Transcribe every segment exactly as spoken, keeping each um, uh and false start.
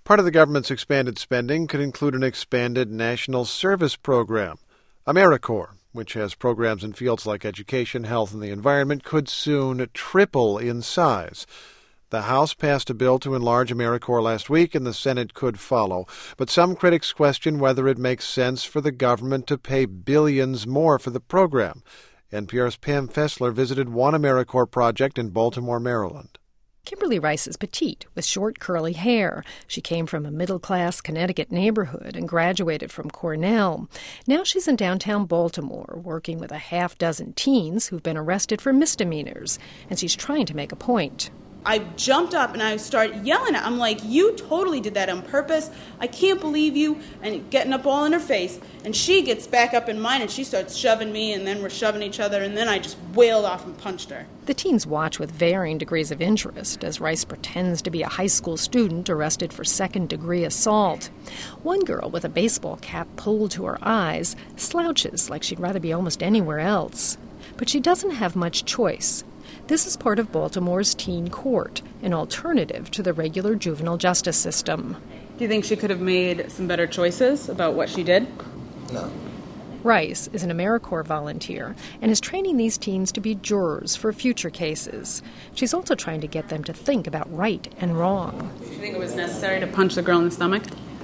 Part of the government's expanded spending could include an expanded national service program. AmeriCorps, which has programs in fields like education, health, and the environment, could soon triple in size. The House passed a bill to enlarge AmeriCorps last week, and the Senate could follow. But some critics question whether it makes sense for the government to pay billions more for the program. N P R's Pam Fessler visited one AmeriCorps project in Baltimore, Maryland. Kimberly Rice is petite, with short, curly hair. She came from a middle-class Connecticut neighborhood and graduated from Cornell. Now she's in downtown Baltimore, working with a half-dozen teens who've been arrested for misdemeanors, and she's trying to make a point. I jumped up and I started yelling at her. I'm like, you totally did that on purpose. I can't believe you, and getting up all in her face. And she gets back up in mine and she starts shoving me, and then we're shoving each other, and then I just wailed off and punched her. The teens watch with varying degrees of interest as Rice pretends to be a high school student arrested for second-degree assault. One girl with a baseball cap pulled to her eyes slouches like she'd rather be almost anywhere else. But she doesn't have much choice. This is part of Baltimore's teen court, an alternative to the regular juvenile justice system. Do you think she could have made some better choices about what she did? No. Rice is an AmeriCorps volunteer and is training these teens to be jurors for future cases. She's also trying to get them to think about right and wrong. Do you think it was necessary to punch the girl in the stomach?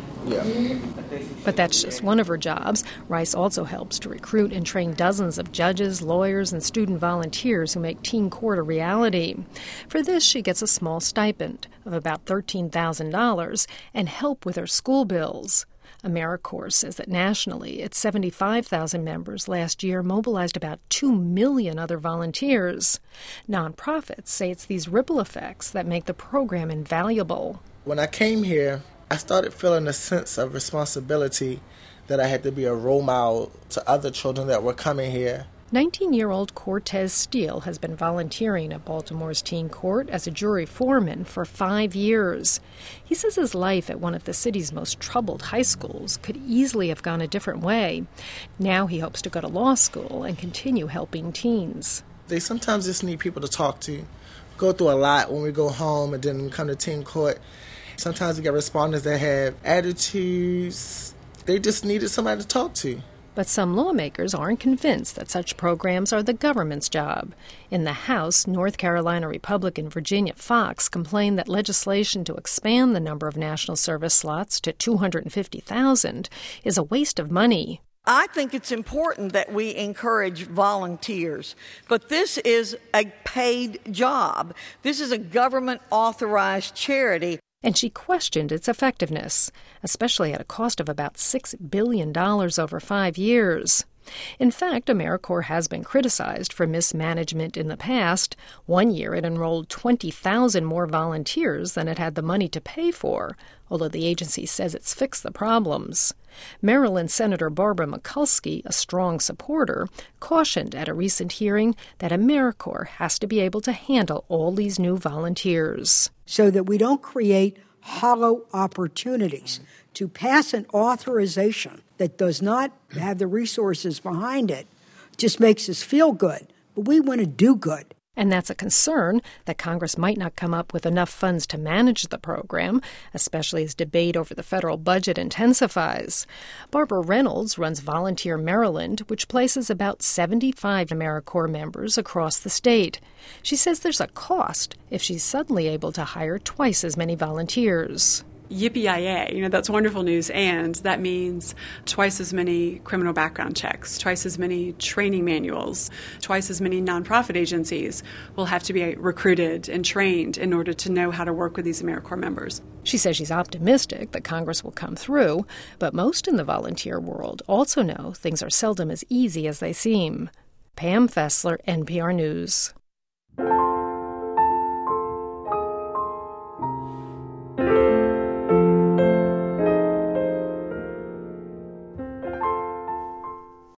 Yeah. But that's just one of her jobs. Rice also helps to recruit and train dozens of judges, lawyers, and student volunteers who make teen court a reality. For this, she gets a small stipend of about thirteen thousand dollars and help with her school bills. AmeriCorps says that nationally, its seventy-five thousand members last year mobilized about two million other volunteers. Nonprofits say it's these ripple effects that make the program invaluable. When I came here, I started feeling a sense of responsibility that I had to be a role model to other children that were coming here. nineteen-year-old Cortez Steele has been volunteering at Baltimore's teen court as a jury foreman for five years. He says his life at one of the city's most troubled high schools could easily have gone a different way. Now he hopes to go to law school and continue helping teens. They sometimes just need people to talk to. We go through a lot when we go home and then come to teen court. Sometimes we get respondents that have attitudes. They just needed somebody to talk to. But some lawmakers aren't convinced that such programs are the government's job. In the House, North Carolina Republican Virginia Fox complained that legislation to expand the number of national service slots to two hundred fifty thousand is a waste of money. I think it's important that we encourage volunteers, but this is a paid job. This is a government-authorized charity. And she questioned its effectiveness, especially at a cost of about six billion dollars over five years. In fact, AmeriCorps has been criticized for mismanagement in the past. One year it enrolled twenty thousand more volunteers than it had the money to pay for, although the agency says it's fixed the problems. Maryland Senator Barbara Mikulski, a strong supporter, cautioned at a recent hearing that AmeriCorps has to be able to handle all these new volunteers. So that we don't create hollow opportunities. To pass an authorization that does not have the resources behind it just makes us feel good, but we want to do good. And that's a concern that Congress might not come up with enough funds to manage the program, especially as debate over the federal budget intensifies. Barbara Reynolds runs Volunteer Maryland, which places about seventy-five AmeriCorps members across the state. She says there's a cost if she's suddenly able to hire twice as many volunteers. Yippee-yi-yay, you know, that's wonderful news, and that means twice as many criminal background checks, twice as many training manuals, twice as many nonprofit agencies will have to be recruited and trained in order to know how to work with these AmeriCorps members. She says she's optimistic that Congress will come through, but most in the volunteer world also know things are seldom as easy as they seem. Pam Fessler, N P R News.